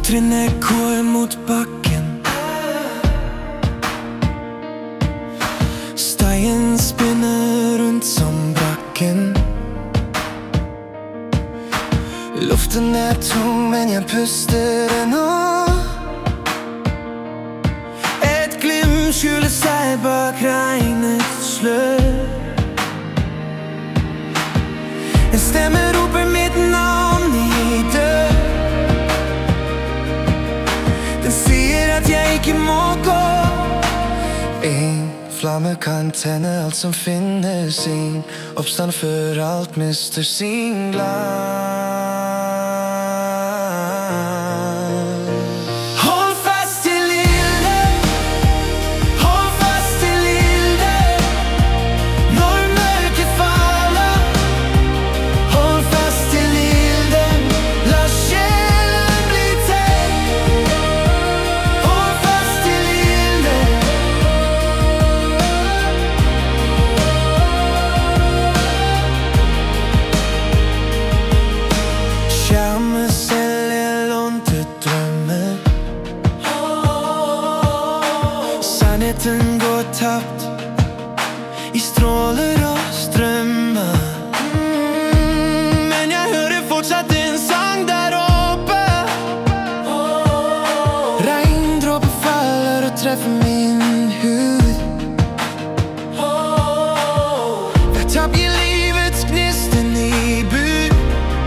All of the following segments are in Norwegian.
Trinnet går mot bakken. Steinen spinner rundt som brakken. Luften tung, men jeg puster ennå. Et glimt skjuler seg bak regnets slør. En stemme roper mitt navn i dør. Den sier at jeg ikke må gå. En flamme kan tenne alt som finner sin oppstand før alt mister sin glans. Sannheten går tapt i stråler og strømmer. Men jeg hører fortsatt en sang der oppe. Regndråper faller og treffer min hud. Hvert tapp gir livets gnisten i bud.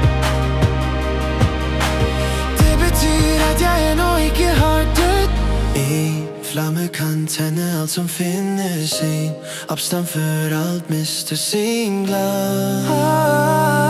Det betyr at jeg ennå ikke har dødd. Flamme kan tenne alt som finner sin oppstand før alt mister sin glans.